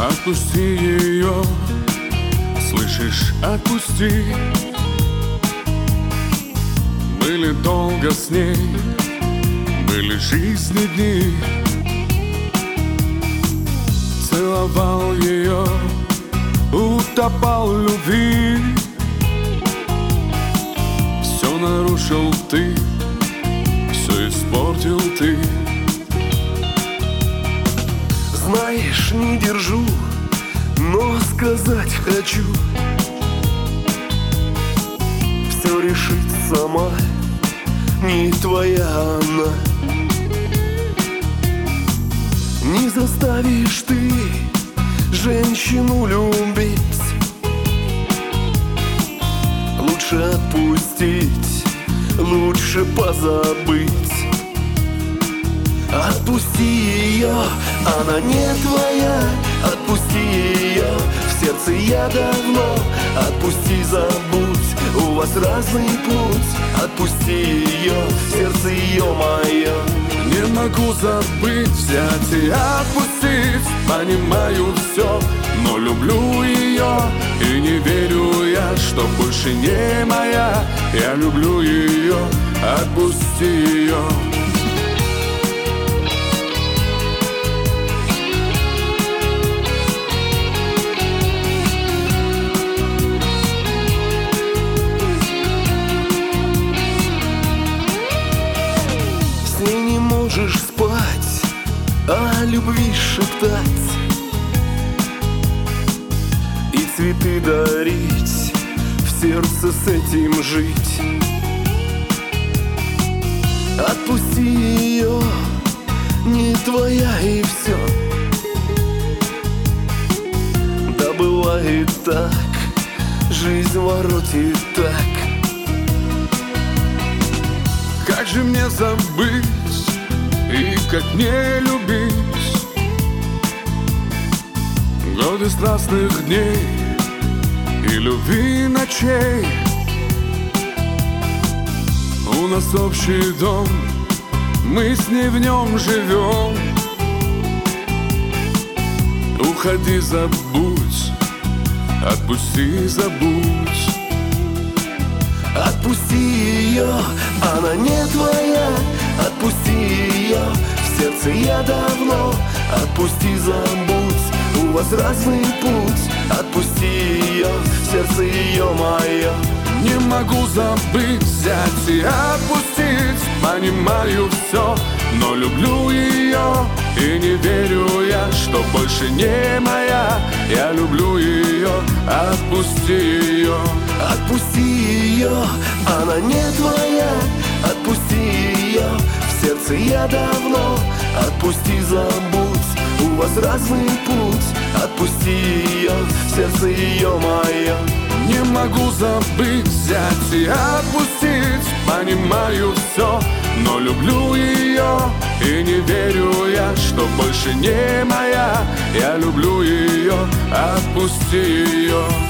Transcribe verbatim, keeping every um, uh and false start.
Отпусти ее, слышишь, отпусти. Были долго с ней, были жизни дни. Целовал ее, утопал в любви. Все нарушил ты, все испортил ты. Знаешь, не держу, но сказать хочу. Все решит сама, не твоя она. Не заставишь ты женщину любить. Лучше отпустить, лучше позабыть. Отпусти ее, она не твоя. Отпусти ее, в сердце я давно. Отпусти, забудь, у вас разный путь. Отпусти ее, сердце ее мое. Не могу забыть, взять и отпустить. Понимаю все, но люблю ее. И не верю я, что больше не моя. Я люблю ее, отпусти ее. С ней не можешь спать, о любви шептать и цветы дарить, в сердце с этим жить. Отпусти ее, не твоя и все. Да бывает так, жизнь воротит так. Как же мне забыть и как не любить годы страстных дней и любви ночей. У нас общий дом, мы с ней в нем живем. Уходи, забудь, отпусти, забудь. Отпусти ее, она не твоя. Отпусти ее, в сердце я давно. Отпусти, забудь, у вас разный путь. Отпусти ее, в сердце ее мое. Не могу забыть, взять и отпустить. Понимаю все, но люблю ее. И не верю я, что больше не моя. Я люблю ее, отпусти ее. Отпусти ее, она не твоя. Отпусти ее, в сердце я давно. Отпусти, забудь, у вас разный путь. Отпусти ее, в сердце ее мое. Не могу забыть, взять и отпустить. Понимаю все, но люблю ее. И не верю я, что больше не моя. Я люблю ее, отпусти ее.